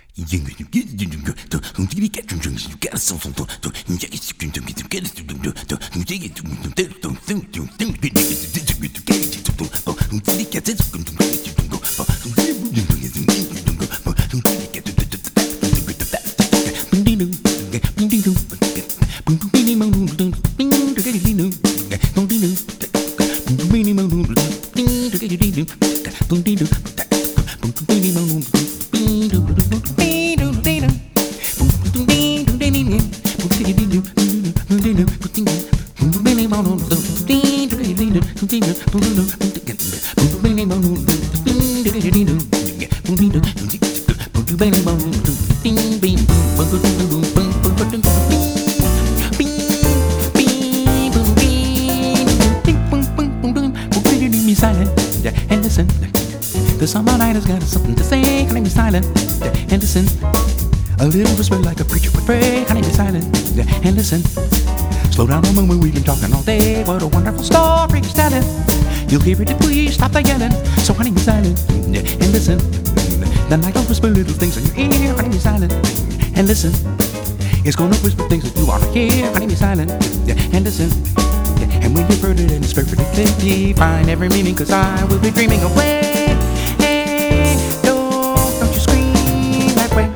Silent and listen. The summer night has got something to say. Honey, be silent and listen. A little whisper like a preacher would pray. Honey, be silent and listen. Slow down a moment, we've been talking all day. What a wonderful story he's telling. You'll hear it if we stop the yelling. So honey, be silent and listen. The night will whisper little things in your ear. Honey, be silent and listen. It's gonna whisper things that you wanna hear. Honey, be silent and listen. And when you've heard it and it's perfectly clear, find every meaning, 'cause I will be dreaming away. Hey, don't you scream that way.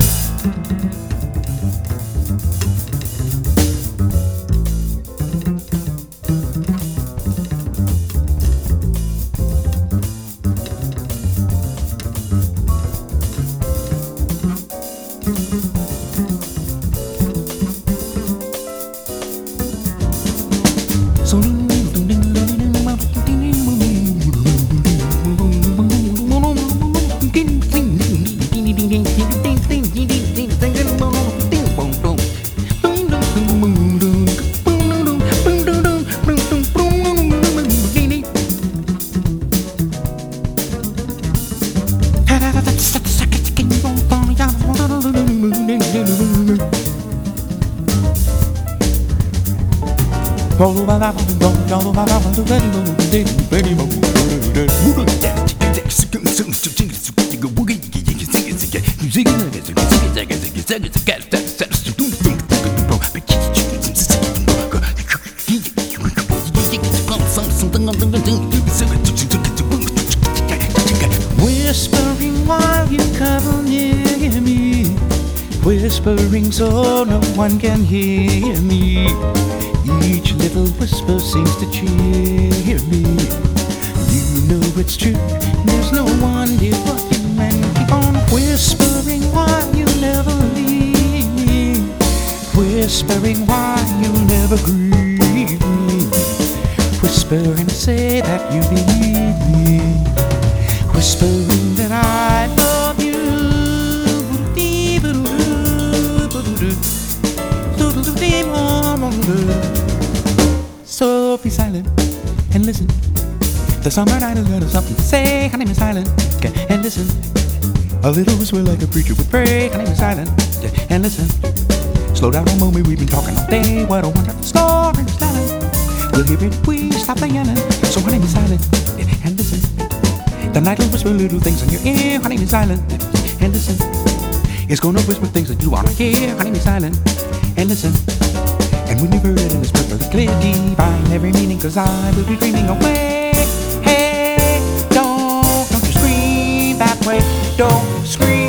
So whispering while you cuddle near me, whispering so no one can hear me. Each little whisper seems to cheer me. You know it's true, there's no one dear but you, and keep on whispering while you never leave me, whispering while you never grieve me, whispering to say that you need me, whispering that I love you. So be silent and listen. The summer night has got something to say. Honey, be silent and listen. A little whisper like a preacher would pray. Honey, be silent and listen. Slow down a moment, we've been talking all day. What a wonderful story we're telling. We'll hear it if we stop the yelling. So honey, be silent and listen. The night will whisper little things in your ear. Honey, be silent and listen. It's gonna whisper things that you wanna hear. Honey, be silent and listen. And when you've heard it and it's perfectly clear, define every meaning, 'cause I will be dreaming away. Hey, don't you scream that way. Don't scream.